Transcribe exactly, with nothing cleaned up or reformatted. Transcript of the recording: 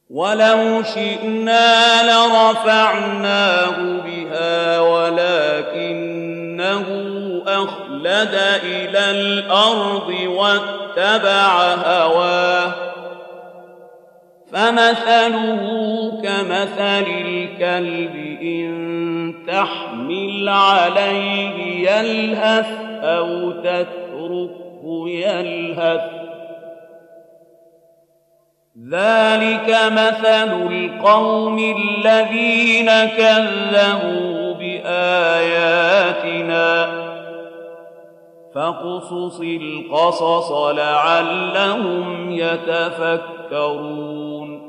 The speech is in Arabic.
ولو شئنا لرفعناه بها ولكنه أخلد إلى الأرض واتبع هواه فمثله كمثل الكلب إن تحمل عليه يلهث أو تتركه يلهث ذلك مثل القوم الذين كذبوا بآياتنا فاقصص القصص لعلهم يتفكرون